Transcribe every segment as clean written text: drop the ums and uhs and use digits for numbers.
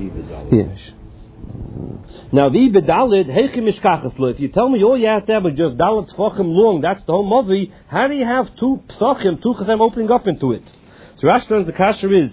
Yes. Now, the bedalid heichi mishkachaslo. If you tell me all you have to have is just dalit tefachim long, that's the whole movie. How do you have two psachim, two chesem opening up into it? So Rashi learns the kasher is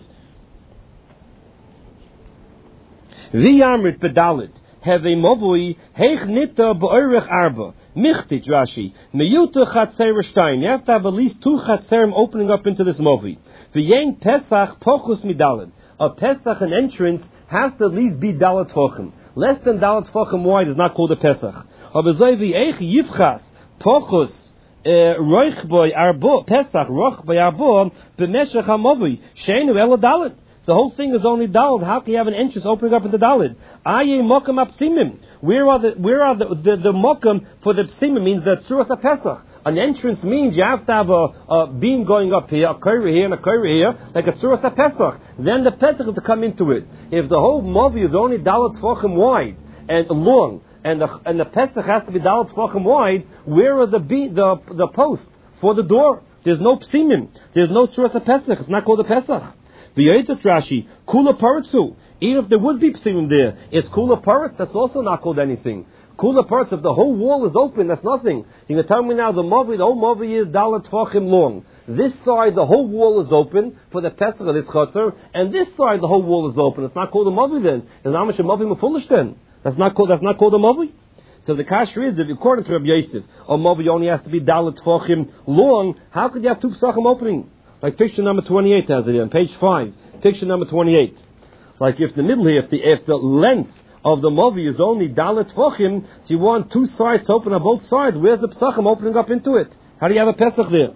v'yamrit bedalid have a movui heich nita ba'orech arba michtit Rashi meyuta chatzer shtayim. You have to have at least two chatzerim opening up into this movie. V'yein pesach pochus midalid. A pesach, an entrance, has to at least be dalit tefachim. Less than dalit tefachim wide is not called a pesach. Abazoivi eich yivchas pochus roich boy arbo pesach roich boy arbo b'meshach hamovi sheinu ela dalit. The whole thing is only dalit. How can you have an entrance opening up into dalit? Aye mokam apsimim. Where are the mokam for the psimim? Means the tzuras pesach. An entrance means you have to have a beam going up here, a curry here, and a curry here, like a tzuras pesach. Then the pesach is to come into it. If the whole movie is only dalat tefachim wide and long, and the pesach has to be dalat tefachim wide, where are the posts for the door? There's no psimim. There's no tzuras pesach. It's not called a pesach. V'yotzat Rashi kula paratzu. Even if there would be psimim there, it's kula parat. That's also not called anything. Kula parts, if the whole wall is open, that's nothing. You can tell me now the whole movie is dalat tefachim long. This side, the whole wall is open for the pesach of this chutzner, and this side, the whole wall is open. It's not called a movie then. It's not much a movie mefulish then. That's not called a movie. So the kasher is, if according to Rabbi Yosef, a movie only has to be dalat tefachim long. How could you have two pesachim opening? Like picture number 28 has it here on page 5. Picture number 28. Like if the middle here, if the length of the movie is only dalet tefachim, so you want two sides to open on both sides. Where's the pesachim opening up into it? How do you have a pesach there?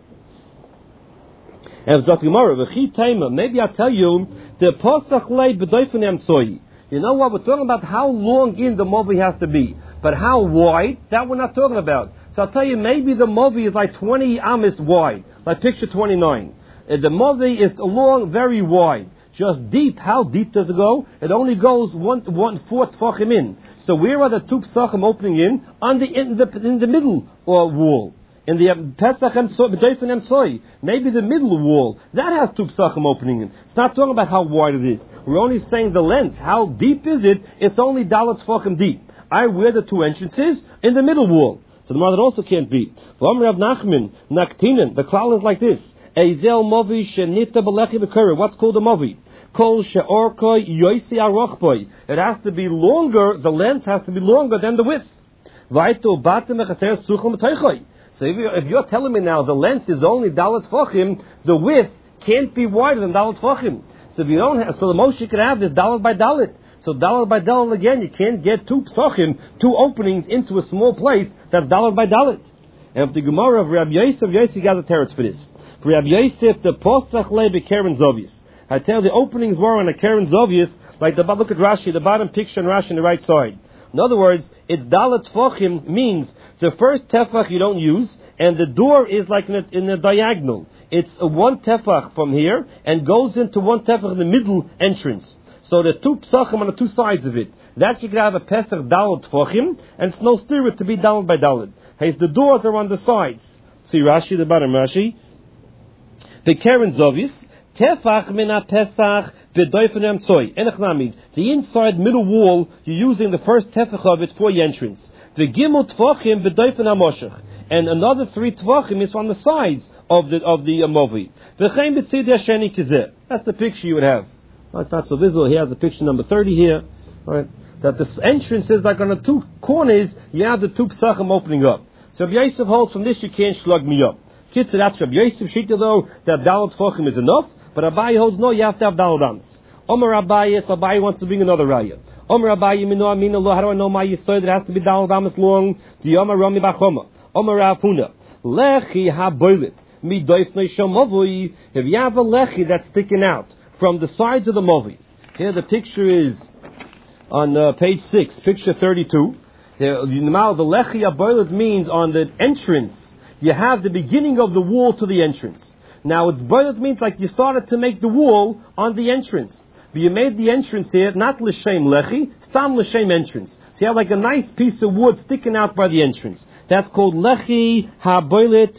And maybe I'll tell you the pesach lay b'doifenem soy. You know what? We're talking about how long in the movie has to be, but how wide, that we're not talking about. So I'll tell you, maybe the movie is like 20 amis wide, like picture 29. The movie is long, very wide. Just deep. How deep does it go? It only goes 1/4 tefachim in. So where are the two pesachim opening in? In the middle wall. In the Pesach and Soy. Maybe the middle wall. That has two pesachim opening in. It's not talking about how wide it is. We're only saying the length. How deep is it? It's only dalat tefachim deep. Where the two entrances? In the middle wall. So the mother also can't be. Rav Nachman, Naktinen. The klal is like this. Ezel movi shenita belechi b'kura. What's called a movi? Kol she'orkoi yoisi arochboi. It has to be longer. The length has to be longer than the width. Vayto batem echateres tzuchel m'teichoi. So if you're telling me now the length is only dalat tefachim, the width can't be wider than dalat tefachim. So if you don't have, so the most you can have is dalat by dalat. So dalat by dalat again, you can't get two pesachim, two openings into a small place. That's dalat by dalat. And if the Gemara of Rabbi Yosef got a teretz for this. For Rabbi Yosef, the postach le b'keren zovius. I tell the openings were on a keren zovius, like look at Rashi, the bottom picture on Rashi on the right side. In other words, it's dalat tefachim means the first tefach you don't use, and the door is like in a diagonal. It's a one tefach from here, and goes into one tefach in the middle entrance. So the two pesachim on the two sides of it. That you can have a pesach dalat tefachim, and it's no spirit to be dalat by dalat. Hey, the doors are on the sides. See Rashi, the bottom Rashi. The keren zovius. Tefach min pesach b'doifenem tzoy. Enechnamid. The inside middle wall, you're using the first tefach of it for your entrance. The gimel tefachim b'doifenem moshech. And another 3 tefachim is on the sides of the movi. V'chein b'tzid hasheni kizeh. That's the picture you would have. Well, it's not so visible. He has a picture number 30 here. Right? That the entrance is like on the 2 corners, you have the 2 pesachim opening up. So Rabbi Yosef holds from this you can't slug me up. Kitzur, that's Rabbi Yosef Shita though, that dalat tefachim is enough. But Abaye holds no, you have to have dalat amos. Omer Abaye, so Abaye wants to bring another raya. Omer Abaye, mino amina lo, how do I know my yisoid? It has to be dalat amos long. The Omer Rami Bachoma. Omer Rafuna. Lechi ha-boilit. Mi doifnei shomovui. If you have a lechi that's sticking out from the sides of the movi. Here the picture is on page 6, picture 32. The lechi ha-boilit means on the entrance, you have the beginning of the wall to the entrance. Now, it's boilet means like you started to make the wall on the entrance. But you made the entrance here, not l'shem lechi, stam l'shem entrance. So you have like a nice piece of wood sticking out by the entrance. That's called lechi ha-boilet.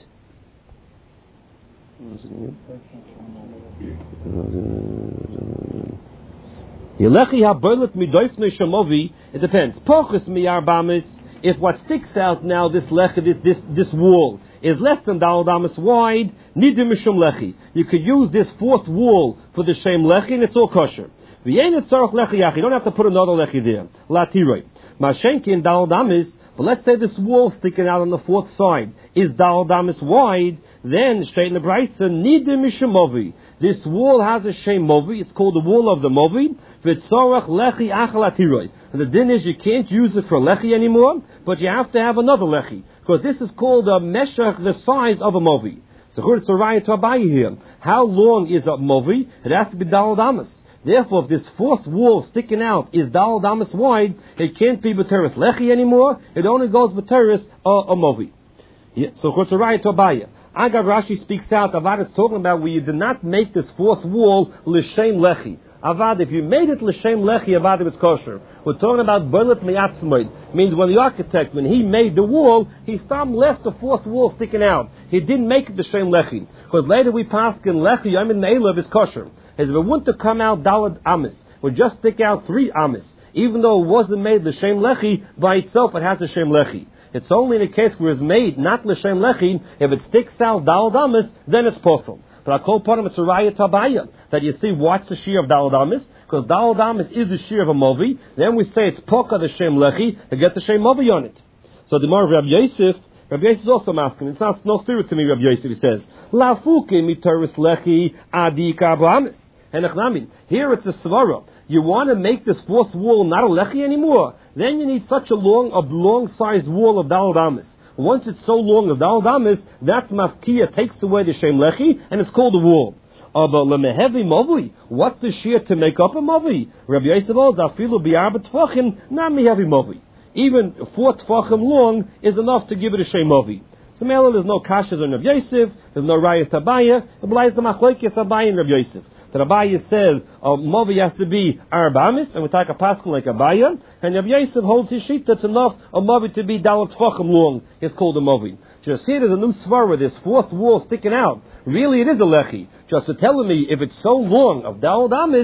It depends. Pochus miyarbamis. If what sticks out now, this lechi, this wall, is less than Daled Amis wide, nidim mishum lechi. You could use this fourth wall for the shem lechi, and it's all kosher. V'yein tzarich lechi yach. You don't have to put another lechi there. Latiroi. Mashenkin Daled Amis. But let's say this wall sticking out on the fourth side is Daled Amis wide. Then straight in the brayso, nidim mishum movi. This wall has a shem movi. It's called the wall of the movi. V'tzarich lechi ach latiroi. And the din is you can't use it for lechi anymore, but you have to have another lechi. Because this is called a meshach, the size of a movi. So it's a raya to Abaye here. How long is a movi? It has to be Daled Amis. Therefore, if this fourth wall sticking out is Daled Amis wide, it can't be B'teres lechi anymore. It only goes B'teres a movi. Yeah. So it's a raya to Abaye. Agav Rashi speaks out. Avad is talking about where you did not make this fourth wall l'shem lechi. Avad, if you made it l'shem lechi, avad, it's kosher. We're talking about berlet miyatzmoid. Means when the architect, when he made the wall, he left the fourth wall sticking out. He didn't make it l'shem lechi. Because later we passed in lechi, yom in me'elav is kosher. As if it wouldn't have come out daled amis, would just stick out 3 amis. Even though it wasn't made l'shem lechi, by itself it has a shem lechi. It's only in a case where it's made not l'shem lechi. If it sticks out daled amis, then it's possible. But I call upon him, it's a raya to Abaye, that you see what's the shear of Daled Amis, because Daled Amis is the shear of a movi. Then we say it's poka the shem lechi, to get the shem movi on it. So the more of Rabbi Yosef is also asking. It's not no spirit to me, Rabbi Yosef. He says, La fuke mitaris lechi adi karbamis. And here it's a svara. You want to make this fourth wall not a lechi anymore, then you need such a long-sized wall of Daled Amis. Once it's so long of Daled Amis, that's mafkiya, takes away the shem lechi, and it's called a wall. But lemehevi movi, what's the shear to make up a movi? Rabbi Yosef holds afilu bi'arba tfachim, not mehevi movi. Even 4 tfachim long is enough to give it a shem movi. So there's no kashas on Rabbi Yosef, there's no rayas to Abaye, it belies the machlokes Abaye and Rabbi Yosef. That Abaye says a movi has to be arbamis, and we take a pascal like Abaye, and Rabbi Yosef holds his sheet that's enough a movi to be daled tfachim long. It's called a movi. Just here there's a new svara, this fourth wall sticking out. Really, it is a lechi. Just to telling me if it's so long of daled amis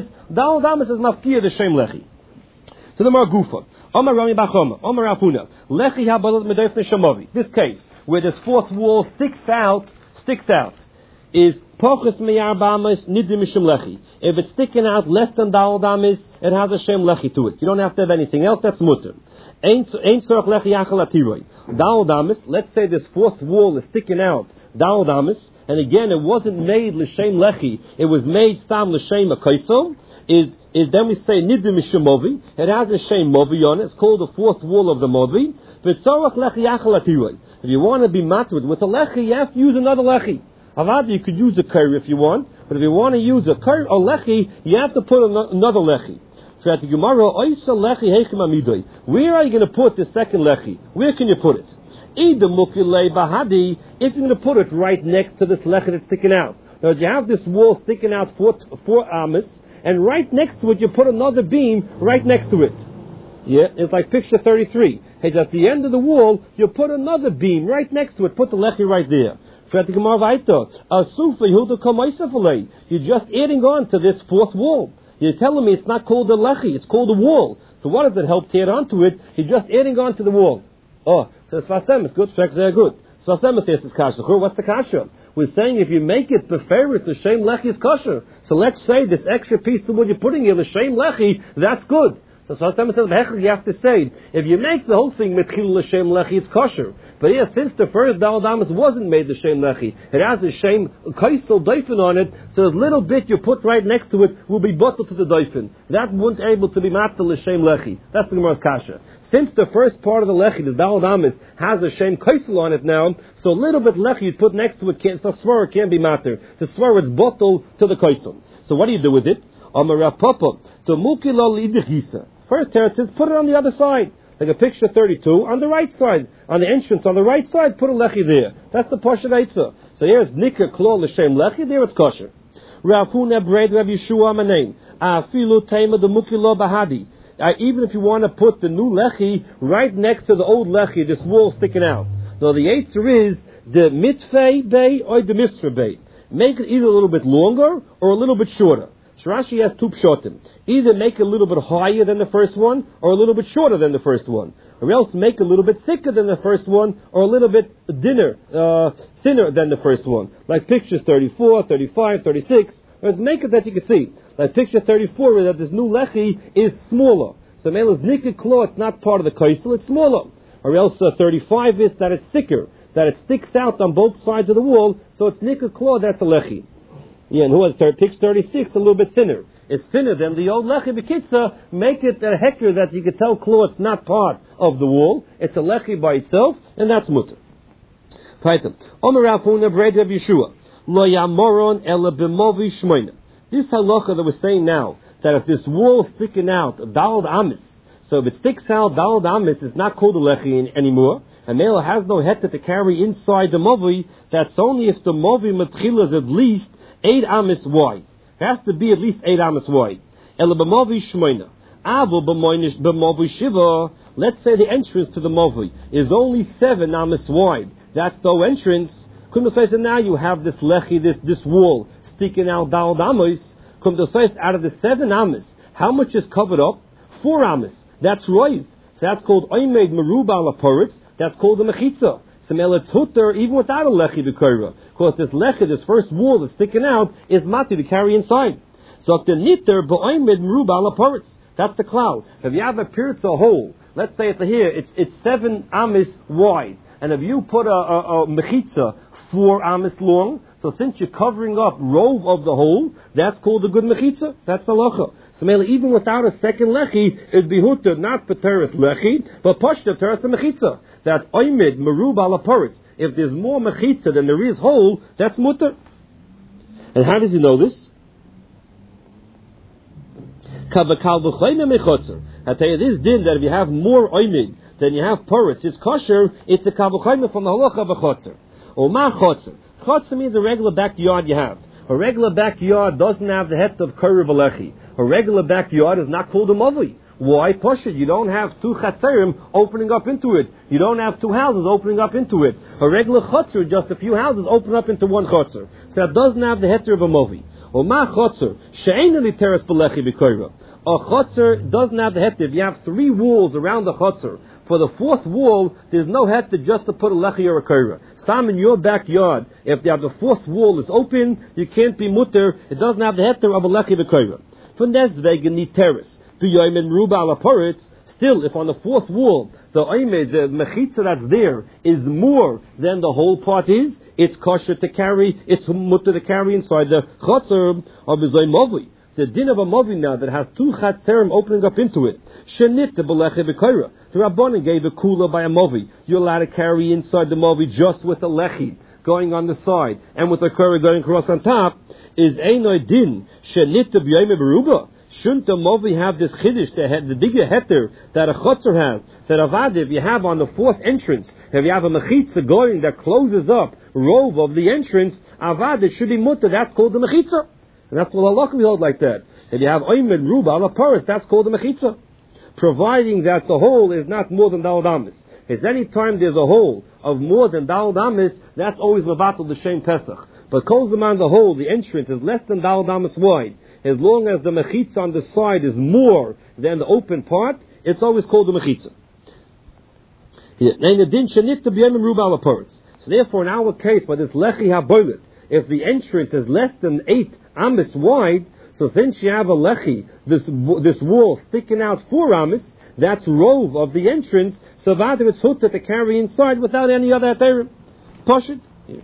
is mafkiya the shem lechi. So the Mar Gufa, Omar Rami Bachoma, Omar Afuna, lechi habalat medayf neshamovi. This case where this fourth wall sticks out, is pochus miyarbamis nidim mishum lechi. If it's sticking out less than daled amis, it has a shem lechi to it. You don't have to have anything else. That's mutter. Ain't tzorach lechi yachal atiroi. Daled amis. Let's say this fourth wall is sticking out. Daled amis, and again, it wasn't made l'shem lechi. It was made stam l'shem akaiso. Is then we say nidim mishum movi. It has a shem movi on it. It's called the fourth wall of the movi. V'tzorach lechi yachal atiroi. If you want to be matrid with a lechi, you have to use another lechi. Avad, you could use a curry if you want, but if you want to use a curry or lechi, you have to put another lechi. Where are you going to put the second lechi? Where can you put it? If you're going to put it right next to this lechi that's sticking out. Now, you have this wall sticking out 4 amis, and right next to it, you put another beam right next to it. Yeah, it's like picture 33. Hey, at the end of the wall, you put another beam right next to it. Put the lechi right there. You're just adding on to this fourth wall. You're telling me it's not called a lechi, it's called a wall. So what does it help to add onto it? You're just adding on to the wall. Oh, so Svasem is good, Shek is good. Svasem says it's kasha. What's the kasha? We're saying if you make it befaris, the shem lechi is kosher. So let's say this extra piece of wood you're putting here, the shem lechi, that's good. So Svasem says, you have to say, if you make the whole thing metchil l'shem lechi, it's kosher. But here, since the first daled amis wasn't made the shem lechi, it has a shem kaisel doifin on it, so the little bit you put right next to it will be bottled to the doifin. That wouldn't able to be matzal l'shem lechi. That's the Gemara's kasha. Since the first part of the lechi, the daled amis, has a shem kaisel on it now, so a little bit lechi you put next to it, so swar can't be matter. The swar it's bottled to the kaisel. So what do you do with it? Amarapapa to mukila lidechisa. First teretz says put it on the other side. Like a picture 32, on the right side. On the entrance, on the right side, put a lechi there. That's the Pasha Eitzah. So here's Nikah Klol L'Shem Lechi, there it's kosher. Rafuna Bread Rav Yeshua Amanein. Afilu Tema the Mukilo Bahadi. Even if you want to put the new lechi right next to the old lechi, this wall sticking out. Now the answer is the mitzvah bay or the mitzvah bay. Make it either a little bit longer or a little bit shorter. Rashi has two pshatim. Either make it a little bit higher than the first one, or a little bit shorter than the first one. Or else make it a little bit thicker than the first one, or a little bit thinner than the first one. Like pictures 34, 35, 36. Let's make it that you can see. Like picture 34, where that this new lechi is smaller. So Mela's nikkud claw, it's not part of the kaisel, it's smaller. Or else 35 is that it's thicker, that it sticks out on both sides of the wall, so it's nikkud claw, that's a lechi. Yeah, and who has picture 36, a little bit thinner. It's thinner than the old lechi b'kitza. Make it a hekir that you can tell claw it's not part of the wall. It's a lechi by itself, and that's mutter. Paitam. Omer Rav Huna b'rei Rav Yeshua. Lo yamoron ela b'movi shmoina. This halacha that we're saying now, that if this wall is sticking out, dalad amis, so if it sticks out, dalad amis, it's not called a lechi anymore. A male has no heta to carry inside the movi. That's only if the movi matchila is at least 8 amis wide. It has to be at least 8 amis wide. Ela b'movi shmoina. Avo b'movi shiva. Let's say the entrance to the movi is only 7 amis wide. That's the entrance. Come to say, so now you have this lechi, this wall sticking out dalad amis. Come to say, out of the 7 amis, how much is covered up? 4 amis. That's right. So that's called oimed meruba ala poritz. That's called the mechitza. So it's hutter even without a lechi b'koira. Because this lechi, this first wall that's sticking out, is mati to carry inside. So the nitter b'oimed meruba ala poritz. That's the cloud. If you have a piritza hole, let's say it's here, it's 7 amis wide. And if you put a mechitza 4 amis long, so since you're covering up rove of the hole, that's called a good mechitza. That's the lacha. So even without a second lechi, it'd be hutter, not pateris lechi, but pashta teres a mechitza. That's oimid merub ala poritz. If there's more mechitza than there is hole, that's mutter. And how does he know this? I tell you this din that if you have more oimid than you have poritz, it's kosher. It's a kavuchayim from the halacha of a chotzer. Or ma chotzer. Chotzer means a regular backyard you have. A regular backyard doesn't have the het of Karev Alechi. A regular backyard is not called a mavi. Why? Pashut. You don't have 2 chatzerim opening up into it. You don't have 2 houses opening up into it. A regular chotzer, just a few houses open up into one chotzer. So it doesn't have the heter of a mavi. Or ma chotzer. She'ein li teres b'lechi b'koira. A chotzer doesn't have the heter. If you have 3 walls around the chotzer, for the 4th wall, there's no heter just to put a lechi or a koira. Stam in your backyard, if the 4th wall is open, you can't be mutter. It doesn't have the heter of a lechi b'koira. From deswegen ni teres. B'yoyim ruba ala poritz. Still, if on the 4th wall, the mechitza that's there is more than the whole part is, it's kosher to carry, it's mutter to carry inside the chotzer of the movi. The din of a movi now that has 2 chatzerim opening up into it. Shenit the b'lechi b'koira. The Rabbanan gave a kula by a movi. You're allowed to carry inside the movi just with a lechi going on the side and with a koira going across on top. Is einoi din shenit the b'yoyim beruba. Shouldn't the movi have this chiddush, the bigger heter that a chotzer has? That avad, if you have on the 4th entrance, if you have a mechitza going that closes up rove of the entrance, avad, it should be mutter. That's called the mechitza. And that's what Allah we hold like that. If you have oimed ruba ala paris, that's called the mechitza. Providing that the hole is not more than dalad amis. If any time there's a hole of more than dalad amis, that's always mevatel the shem pesach. But kol zaman the hole, the entrance is less than dalad amis wide. As long as the mechitza on the side is more than the open part, it's always called the mechitza. So therefore, in our case, by this lechi haboilet, if the entrance is less than 8 amis wide, so since you have a lechi, this wall sticking out 4 amis, that's rove of the entrance, so that it's hutter to carry inside without any other aterim. Pashut.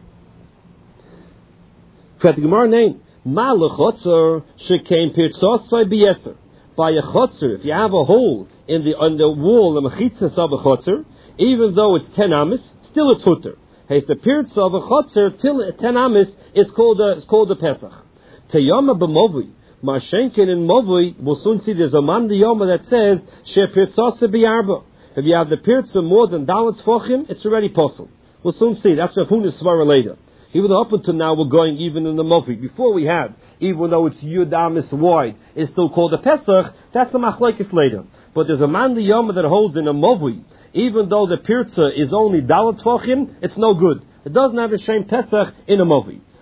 For the Gemara name, Ma lechotzer shekain pirtzosai biyeser. By a chotzer, if you have a hole in the wall, the mechitzas of a chotzer, even though it's 10 amis, still it's hutter. It's the pirtza of a chotzer till 10 amis is called a pesach. Teyama b'movi, mashenkin in movi, we'll soon see there's a man yoma that says she pirtzasa bi'arba. If you have the pirtza more than dalat tfochim, it's already possible. We'll soon see. That's Rav Huna's svara later. Even though up until now we're going even in the movi. Before we had, even though it's yud amis wide, it's still called a pesach. That's a machlekes later. But there's a man yoma that holds in a movi. Even though the pirtza is only dalat tfochim, it's no good. It doesn't have the same pesach in a movi.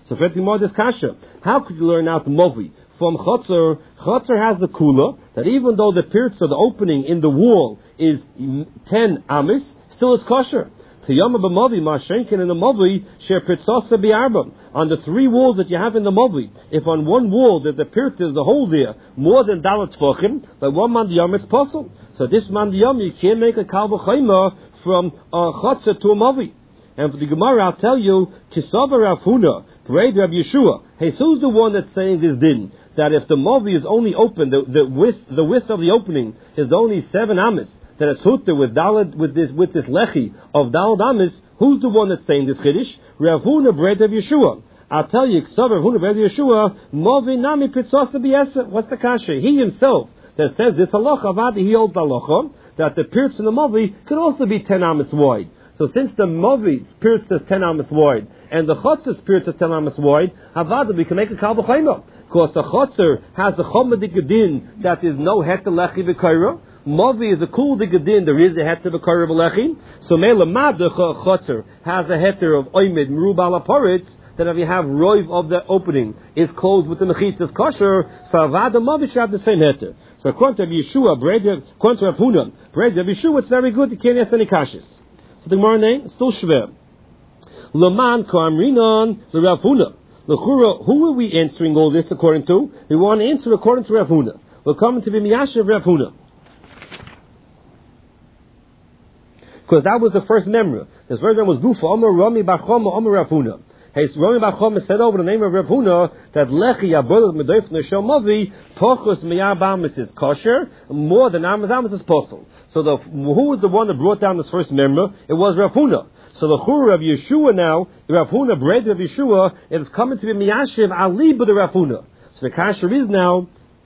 So for more this kasha, how could you learn out the movi from chotzer? Chotzer has the kula that even though the pirza, the opening in the wall, is 10 amis, still is kosher. Tiyama b'movi mashenkin in the movi share pirzasa bi'arba. On the 3 walls that you have in the movi, if on one wall that the pirza is a hole there more than dalat tfachim, like one mandiyam it's possible. So this mandiyam you can't make a kal v'chayma from chotzer to a movi. And for the Gemara, I'll tell you, Kisava Rav Huna, Braid Rav Yeshua. Hey, so who's the one that's saying this din? That if the movi is only open, the width of the opening is only 7 amis, that it's hutter with this lechi of dalad amis. Who's the one that's saying this chiddush? Rav Huna Braid Rav Yeshua. I'll tell you, Kisava Rav Huna Braid Rav Yeshua, movi nami pitzasa b'yesa. What's the kasha? He himself that says this halacha, avadi he holds halacha that the pirts in the movi could also be 10 amis wide. So since the movi's pirtz is 10 amas wide, and the chotzer's pirtz is 10 amas wide, havada, we can make a kal v'chayma. Because the chotzer has a chomadik din that is no heter lechi v'kaira. Movi is a cool digadin, there is a heter v'kaira v'lechi. So mele mad the chotzer has a heter of oimid merubal aporitz, that if you have roiv of the opening is closed with the mechitzas kosher, so havada movi should have the same heter. So according to Yeshua, according to Rav Huna, Rav Yeshua, it's very good, you can't ask any kashis. So the Gemara name is still shver. Laman Kamrinon the Rav Huna. L'chura, who are we answering all this according to? We want to answer according to Rav Huna. We're coming to be Miyashav Rav Huna. Because that was the first memory. The first memory was Gufa, Omer Rami Bachoma, Omer Rav Huna. Hey, so Rami Bachoma said over the name of Rav Huna that Lechi Yabolah Medoif Neshel Movi, Pochus Miyabamis is kosher, more than Amas is possible. So who was the one that brought down this first member? It was Rav Huna. So the Chur of Yeshua now, Rav Huna, bread of Yeshua, it is coming to be Miyashiv Ali but the Rav Huna. So the kasher is now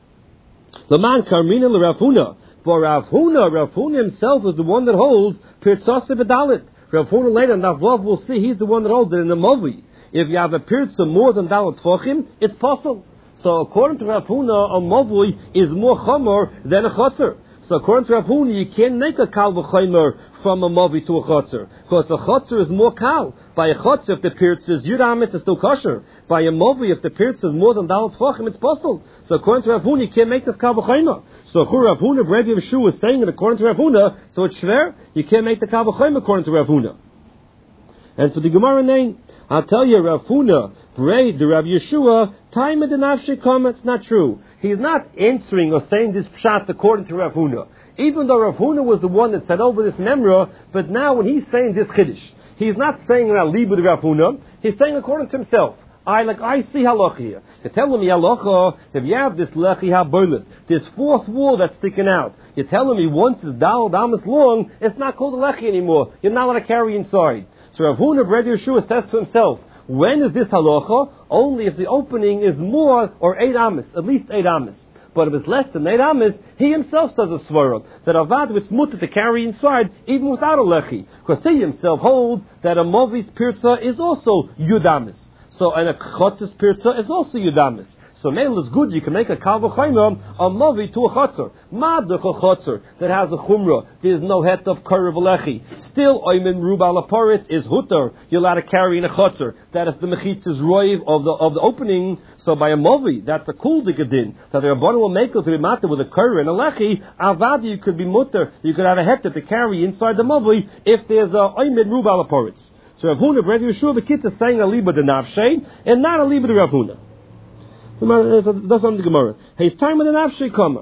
Laman Karmina le Rav Huna. For Rav Huna himself is the one that holds Pirtzasa B'Dalit. Rav Huna later, Navlav will see, he's the one that holds it in the Movi. If you have a Pirtzah more than Dalit Tvachim, it's possible. So according to Rav Huna, a Movi is more Chomer than a Chotzer. So according to Rav Huna, you can't make a kal v'chaymer from a movi to a chotzer, because the chotzer is more kal. By a chotzer, if the pirtz is yudamit, it's still kosher. By a movi, if the pirtz is more than dalat tvachim, it's possible. So according to Rav Huna, you can't make this kal v'chaymer. So Rav Huna, Brady of Shu is saying it according to Rav Huna, so it's shver, you can't make the kal v'chaymer according to Rav Huna. And for the Gemara name, I'll tell you, Rav Huna, Braid, the Rav Yeshua, time of the nafshei kama, it's not true. He's not answering or saying this pshat according to Rav Huna. Even though Rav Huna was the one that said over this memra, but now when he's saying this chiddush, he's not saying Rav Libu the Rav Huna, he's saying according to himself. I see halacha here. You're telling me halacha, if you have this lechi habolet, this fourth wall that's sticking out, you're telling me once it's dal damas long, it's not called a lechi anymore. You're not allowed to carry inside. So Rav Huna, Brady Yeshua, says to himself, when is this halacha? Only if the opening is more or 8 amis, at least 8 amis. But if it's less than 8 amis, he himself says a svara that avad it's mutter to carry inside even without a lechi, because he himself holds that a movi's pirza is also yudamis. So and a chotz's pirza is also yudamis. So male is good, you can make a kal v'chaymer, a movi to a chotzer. Madach a chotzer that has a chumrah, there is no het of karev lechi. Still, oimen rubal aporitz is hutter. You're allowed to carry in a chotzer. That is the mechitz is roiv of the opening. So by a movi, that's a cool digadin. That the Rabbanu will make it to be matter with a karev and a lechi. Avadi, you could be mutter. You could have a het to carry inside the movi if there's a oimen rubal aporitz. So Rav Huna, Brady Yeshua, the kid is saying a liba de nafshei and not a liba de Rav Huna. So that's on the Gemara. Hey, it's time of the nafshei kama.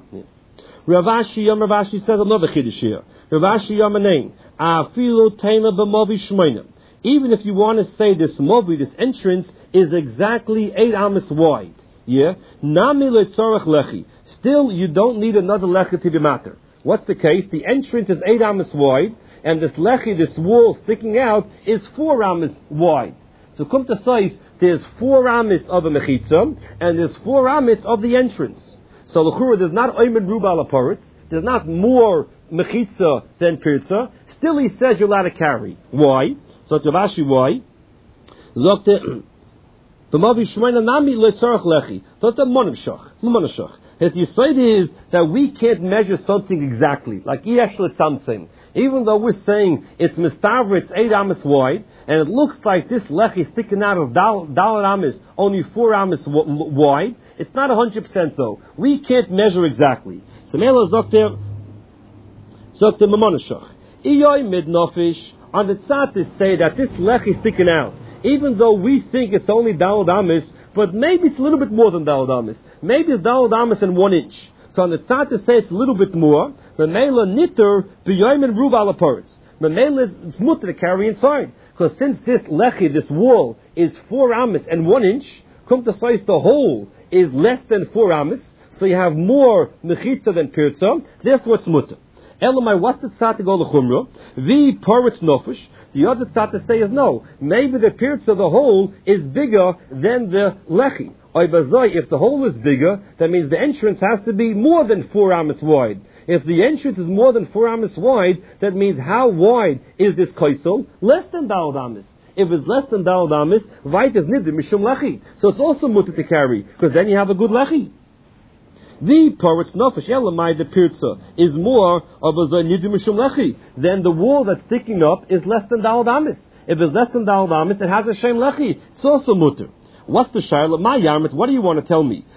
Rav Ashi says another chiddush here. Rav Ashi Yom name afilu teina b'movi shmeina. Even if you want to say this movi, this entrance is exactly 8 amas wide, yeah, nami letzorach lechi. Still, you don't need another lechi to be matter. What's the case? The entrance is 8 amas wide, and this lechi, this wall sticking out, is 4 amas wide. So come to say, there's 4 amis of a mechitza, and there's 4 amis of the entrance. So l'chura, there's not oimen rubal aporitz, there's not more mechitza than pirza. Still, he says you're allowed to carry. Why? So Rav Ashi, why? Zokte, the mavi shmeina nami letzarach lechi. That's a monavshach. His Yisod is that we can't measure something exactly, like Yesh L'Tzamtzem. Even though we're saying it's mistaver, it's 8 amas wide, and it looks like this lechi sticking out of Dalet amas, only 4 amas wide, it's not 100% though. We can't measure exactly. So Mela Zokter Mamonashach. Iyoi mid nofish, on the tzad say that this lechi sticking out, even though we think it's only Dalet amas, but maybe it's a little bit more than Dalet amas. Maybe it's Dalet amas and 1 inch. So on the tzad say it's a little bit more. Memela nitter b'yoyim rub ala paritz. Memela is mutter to carry inside, because since this lechi, this wall, is 4 amas and 1 inch, come to size the whole is less than 4 amas, so you have more mechitza than pirtza. Therefore, it's mutter. Elamai, what's the tzad to go l'chumra? The paritz nofish. The other tzad to say is no. Maybe the pirtza, the whole, is bigger than the lechi. If the hole is bigger, that means the entrance has to be more than 4 amas wide. If the entrance is more than 4 amas wide, that means how wide is this kaisel? Less than Dalet amas. If it's less than Dalet amas, vayt is nidr mishum lechi. So it's also mutter to carry, because then you have a good lechi. The paritz nofesh elamai, the pirza, is more of a nidr mishum lechi. Then the wall that's sticking up is less than Dalet amas. If it's less than Dalet amas, it has a shem lechi. It's also mutter. What's the shayla? My yarmit, what do you want to tell me?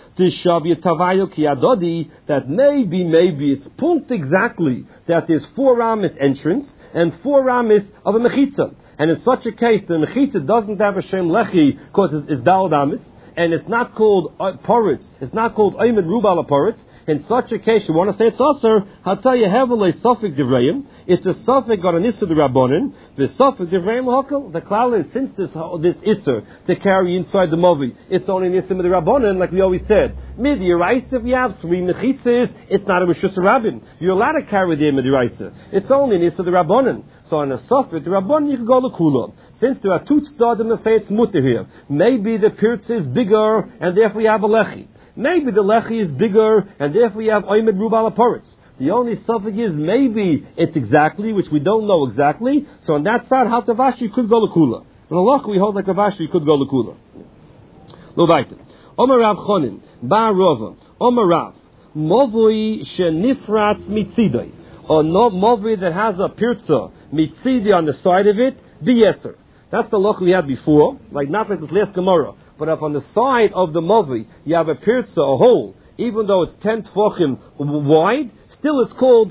That maybe it's punkt exactly that there's 4 amas entrance and 4 amas of a mechitza. And in such a case, the mechitza doesn't have a shem lechi because it's Dalet amas, and it's not called paritz. It's not called oymed rubal paritz. In such a case, you want to say it's aser. I'll tell you, heavily sofik divrayim. It's a sofik on an isser d'rabbonin. The sofik divrayim hokel. The klal is since this isser to carry inside the movi, it's only an isser d'rabbonin, like we always said. Midiraisa, if you have 3 mechitzas, it's not a rishus rabbin. You're allowed to carry the midiraisa. It's only an isser d'rabbonin. So on a sofik d'rabbonin, you can go l'kula. Since there are 2 tzadim that say it's mutter here, maybe the pirtz is bigger, and therefore you have a lechi. Maybe the lechi is bigger, and therefore you have oymed rubal paritz. The only suffix is maybe it's exactly, which we don't know exactly. So on that side, how Tavashi could go l'kula. In Allah, we hold like Tavashi could go l'kula. Lo weiter. Omer Rav Chonin, Bar Rova, Omer Rav, Movui shenifratz mitzidoi, or no movui that has a pirza mitzidi on the side of it, biyeser. That's the loch we had before, like not like this last Gemara. But if on the side of the movi you have a pirza, a hole, even though it's 10 tefachim wide, still it's called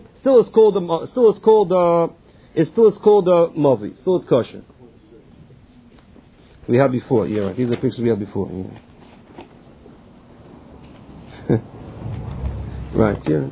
movi. Still it's kosher. We had before, yeah. Right. These are pictures we had before. Yeah. Right, yeah.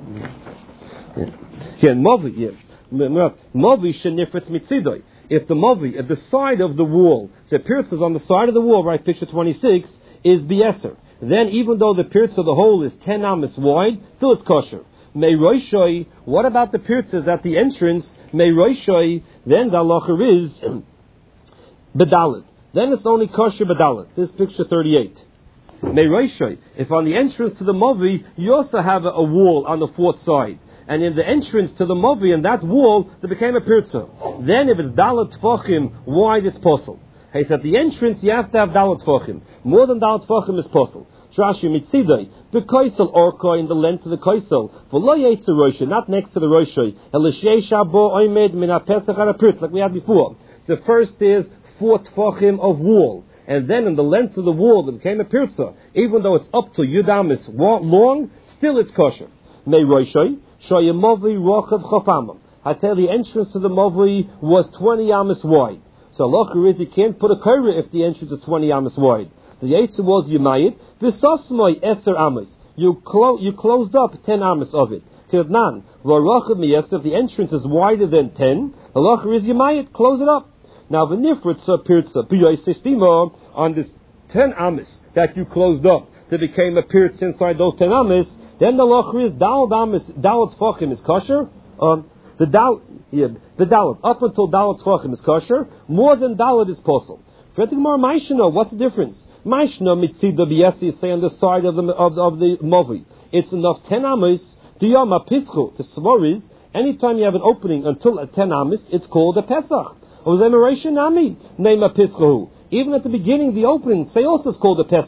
Yeah, movi, yeah. Movi shenifretz mitzidoi. If the side of the wall, the pirtz is on the side of the wall, right, picture 26, is b'yeser. Then even though the pirtz of the hole is 10 amas wide, still it's kosher. Mei roishoi, what about the pirtzes at the entrance? Mei roishoi, then the halacha is bedalit. Then it's only kosher bedalit. This is picture 38. Mei roishoi, if on the entrance to the movi, you also have a wall on the 4th side. And in the entrance to the movi, and that wall, there became a pirza. Then if it's dalet tefachim wide, it's possible. He said, the entrance, you have to have dalet tefachim. More than dalet tefachim is possible. Trashi mitzidai, the koisel orko in the length of the koisel. V'lo yetzer roisha, not next to the roisha. Elishesha bo oimed min ha-pesach ha-pirtz, like we had before. The first is 4 tefachim of wall. And then in the length of the wall, there became a pirza. Even though it's up to yudamis long, still it's kosher. Mei roisha. Shoyemovi rochav chafamam. I tell the entrance to the movi was 20 amas wide. So locher is you can't put a kaira if the entrance is 20 amas wide. The yetzer was yimayit. V'sosmoi eser amas. You closed up 10 amas of it. Kednan v'rochav miyeser. If the entrance is wider than 10, the locher is yimayit. Close it up. Now v'nifritza pirtza b'yoyisistimo on this 10 amas that you closed up, there became a pirtz inside those 10 amas. Then the locher is dalet tefachim is kosher. The dalet up until dalet tefachim is kosher. More than dalet is possible. What's the difference? Maishna mitzida b'yesi, say on the side of the movi. It's enough 10 amas. Diyama pischu. The svar is anytime you have an opening until 10 amas, it's called a pesach. Ozemeration nami name a pischu. Even at the beginning, the opening, say also is called a pesach.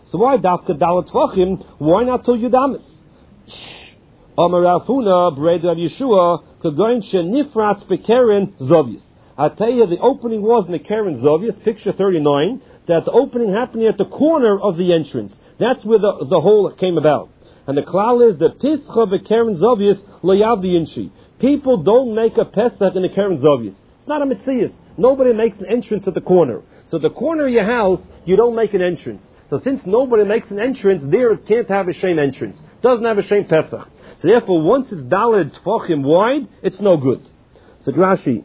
So why dafka dalat tvachim? Why not till Yudamis? Amar Rafuna, Bred Rav Yeshua, Kagoin Shenifratz Bekeren Zovius. I tell you, the opening was in the Keren Zovius, picture 39, that the opening happened at the corner of the entrance. That's where the hole came about. And the klal is the Pischa Bekeren Zovius Loyav Inchi. People don't make a Pesach in the Keren Zovius. It's not a Metzias. Nobody makes an entrance at the corner. So the corner of your house, you don't make an entrance. So since nobody makes an entrance, there it can't have a shame entrance. Doesn't have a shame Pesach. So therefore, once it's daled tfachim wide, it's no good. So Rashi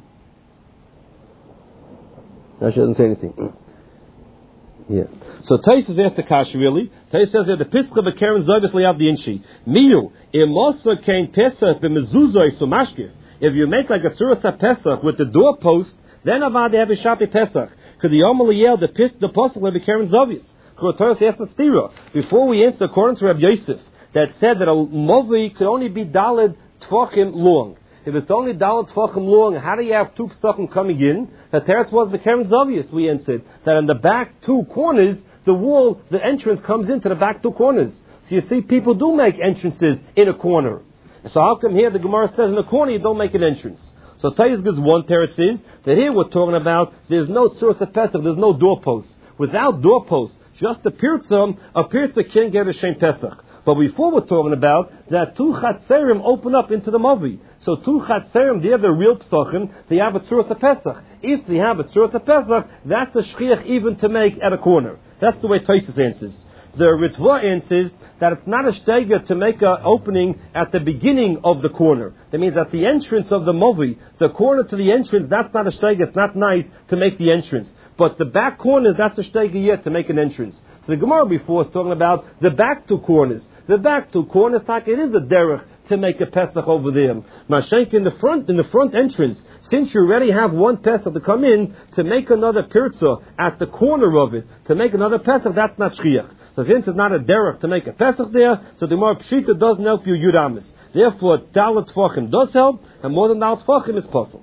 doesn't say anything. Yeah. So Taisus asked the Kashi really. Taisus says that the Pischa Bekeren Zovis Liav the Inchi. Miyu, Imosa came Pesach b'mezuzoi sumashkif. If you make like a Suras Pesach with the doorpost, then avad they have a Shapi Pesach. Because the Yomal Yel, the Pesach Bekeren Zovis. Before we answer, according to Rabbi Yosef, that said that a movi could only be daled tvachim long. If it's only daled tvachim long, how do you have two psachim coming in? The teretz was the Keren Zovius. We answered that in the back two corners, the wall, the entrance comes into the back two corners. So you see, people do make entrances in a corner. So how come here the Gemara says in the corner you don't make an entrance? So Taisus gives one teretz is that here we're talking about there's no tzuras pesach, there's no doorpost. Without doorpost, just a pirza can't get a shem pesach. But before we're talking about that two chatzerim open up into the mavi. So two chatzerim, they have the real psachim, they have a tzuras pesach. If they have a tzuras pesach, that's a shchiach even to make at a corner. That's the way Taisus answers. The Ritva answers that it's not a shteiga to make an opening at the beginning of the corner. That means at the entrance of the mavi, the corner to the entrance, that's not a shteiga, it's not nice to make the entrance. But the back corners, that's a shteiga yet to make an entrance. So the Gemara before is talking about the back two corners. The back two corners, it is a derech to make a Pesach over there. Mashenk in the front entrance, since you already have one Pesach to come in, to make another pirza at the corner of it, to make another Pesach, that's not shchiach. So since it's not a derech to make a Pesach there, so the Gemara Pshita doesn't help you Yudamis. Therefore, Dalet Tvachim does help, and more than Dalet Tvachim is possible.